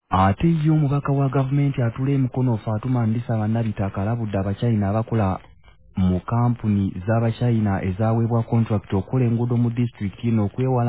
ate ye omubaka wa gavumenti atula emikono Fatuma Ndisa bannabitaka alabudde abachina abakola mu kampuni z'abachina ezaweebwa contract okukola enguudo mu district eno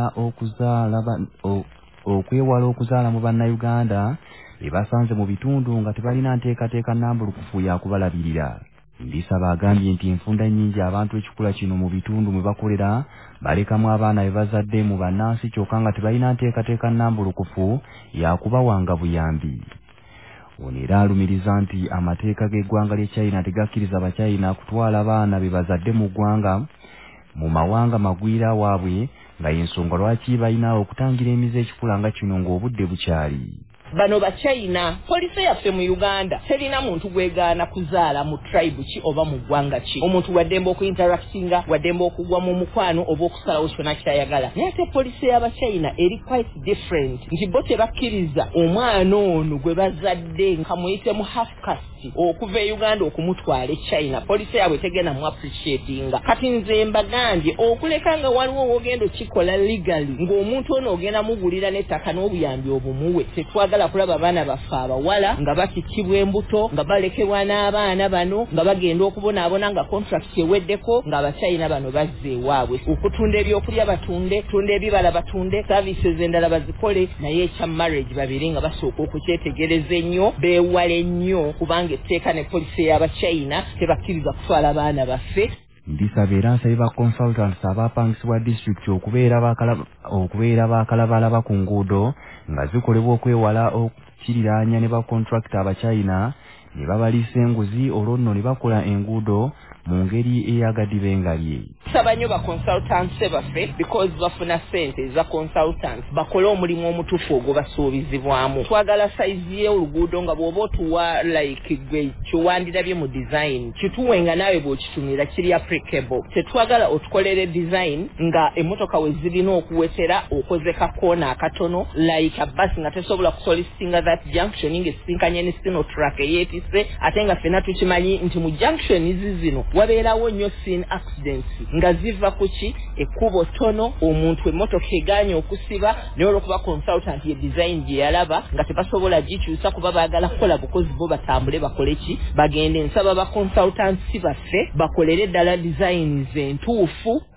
okwewala okuzaala mu bannayuganda bebasanze mu bitundu nga tebalina nteekateeka nnambulukufu yakubalabirira. Ndisa bagambye nti enfunda nnyingi abantu ekikula kino mu bitundu mwe bakolera balekamu abaana be bazadde mu bannansi kyokka nga tebalina nteekateeka nnambulukufu yakubawanga buyambi. Ono era alumiriza nti amateeka g'eggwanga ly'e China tegakkiriza abachina kutwala abaana be bazadde mu ggwanga mu mawanga magwira waabwe nga y'ensonga lwaki balina okutangira emize ekikula nga kino ng'obudde bukyali. Bano Bachina polisi yaffe mu Uganda terina muntu gwegaana kuzaala mu tribe ki oba mu ggwanga ki. Omuntu waddemba okuinteractinga waddemba okugwa mu mukwano oba okusalawo kyonna kyayagala. Naye ate polisi y'Abachina eri quite different nti bo tebakkiriza omwana ono gwe bazadde nka muyite mu half caste okuva e Uganda okumutwala e China. Polisi yaabwe tegenda mu appreciatinga. Kati nze mbagambye okuleka nga waliwo wogenda okikola legally ng'omuntu ono ogenda mugulira n'ettaka n'obuyambi obumuwe tetwagala kulaba abaana baffe abawala nga bakikibwa embuto nga balekebwa n'abaana bano nga bagenda okubonaabona nga contract eweddeko nga Abachina bano bazze ewaabwe okutunda ebyokulya batunde tunda ebibala batunde services endala bazikole naye ekya marriage babiri nga basooka okukyetegereza ennyo beewale nnyo kubanga etteeka ne polisi y'Abachina tebakkiriza kutwala abaana baffe. Ndisa beera nsabye ba consultants abapangisibwa district okubeera bakalabalaba ku nguudo nga zikolebwa okwewala okukiriraanya ne ba contract Abachina ne babaliisa enguzi olwo nno ne bakola enguudo mu ngeri eyagadiba engalye. Saba nnyo ba consultants baffe because bafuna ssente za consultants bakole omulimu omutuufu ogwo basuubizibwamu. Twagala saizi y'oluguudo nga bw'oba otuwa like gwe kiwandirabye mu design kituwe nga naawe bw'okitunira kiri applicable. Tetwagala otukolere design nga emmotoka we zirina okuwetera okoze kakoona akatono like abasi nga tesobola kusolicitinga that junction ng'esisinkanye ne sino track eyeetise ate nga ffenna tukimanyi nti mu junction izi zino wabeerawo nnyo scene accidents nga ziva kuki ekkubo tono omuntu emmotoka egaanye okusiba naye olw'okuba consultant ye design gye yalaba nga tebasobola gikyusa kuba baagala kukola bukozi bo batambule bakole ki bagende. Nsaba ba consultants baffe bakolere ddala designs entuufu